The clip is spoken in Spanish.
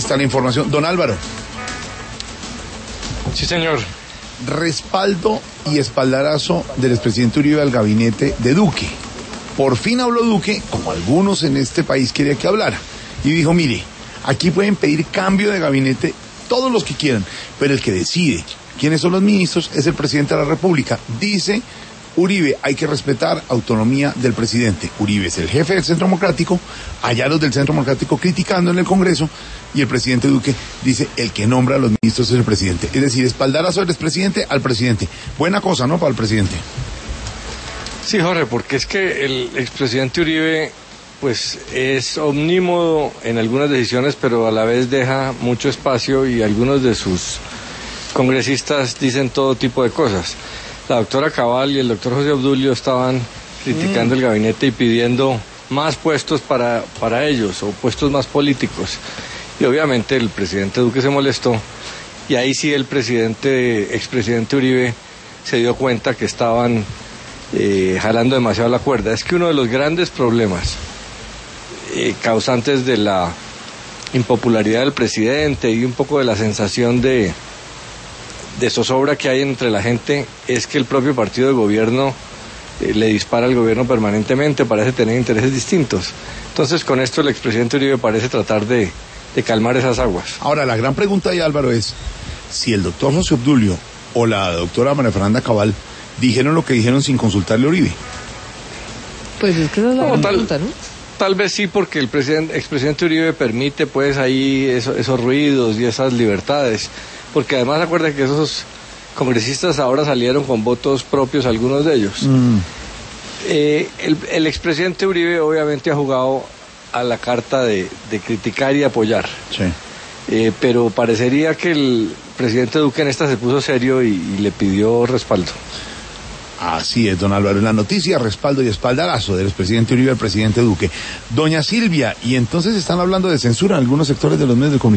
está la información. Don Álvaro. Sí, señor. Respaldo y espaldarazo del expresidente Uribe al gabinete de Duque. Por fin habló Duque, como algunos en este país quería que hablara, y dijo, mire, aquí pueden pedir cambio de gabinete todos los que quieran, pero el que decide quiénes son los ministros es el presidente de la República. Dice Uribe, hay que respetar autonomía del presidente. Uribe es el jefe del Centro Democrático, allá los del Centro Democrático criticando en el Congreso, y el presidente Duque dice, el que nombra a los ministros es el presidente. Es decir, espaldarazo del expresidente al presidente. Buena cosa, ¿no?, para el presidente. Sí, Jorge, porque es que el expresidente Uribe, pues, es omnímodo en algunas decisiones, pero a la vez deja mucho espacio y algunos de sus congresistas dicen todo tipo de cosas. La doctora Cabal y el doctor José Obdulio estaban criticando el gabinete y pidiendo más puestos para ellos, o puestos más políticos. Y obviamente el presidente Duque se molestó, y ahí sí el expresidente Uribe se dio cuenta que estaban jalando demasiado la cuerda. Es que uno de los grandes problemas causantes de la impopularidad del presidente y un poco de la sensación de zozobra que hay entre la gente es que el propio partido de gobierno le dispara al gobierno permanentemente, parece tener intereses distintos. Entonces, con esto el expresidente Uribe parece tratar de calmar esas aguas. Ahora, la gran pregunta ahí, Álvaro, es si el doctor José Obdulio o la doctora María Fernanda Cabal dijeron lo que dijeron sin consultarle a Uribe. Pues es que esa es la gran pregunta, ¿no? Tal vez sí, porque el expresidente Uribe permite pues ahí esos ruidos y esas libertades, porque además acuerda que esos congresistas ahora salieron con votos propios, algunos de ellos. El expresidente Uribe obviamente ha jugado a la carta de criticar y apoyar. Sí. Pero parecería que el presidente Duque en esta se puso serio y le pidió respaldo. Así es, don Álvaro. En la noticia, respaldo y espaldarazo del expresidente Uribe al presidente Duque. Doña Silvia, y entonces están hablando de censura en algunos sectores de los medios de comunicación.